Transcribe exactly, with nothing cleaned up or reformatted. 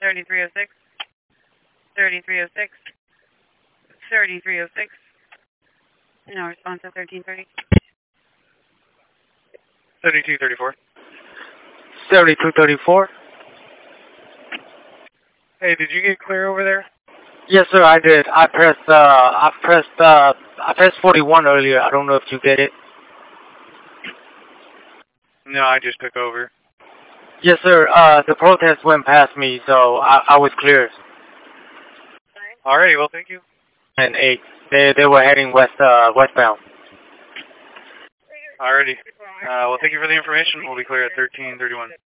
thirty-three oh six, thirty-three oh six, thirty-three oh six. No response at thirteen thirty. seventy-two thirty-four. seventy-two thirty-four. Hey, did you get clear over there? Yes, sir, I did. I pressed, uh, I pressed, uh, I pressed forty-one earlier. I don't know if you get it. No, I just took over. Yes, sir. Uh, the protest went past me, so I, I was clear. Alrighty, well, thank you. And eight. They, they were heading west, uh, westbound. Alrighty. Uh, well, thank you for the information. We'll be clear at thirteen thirty-one.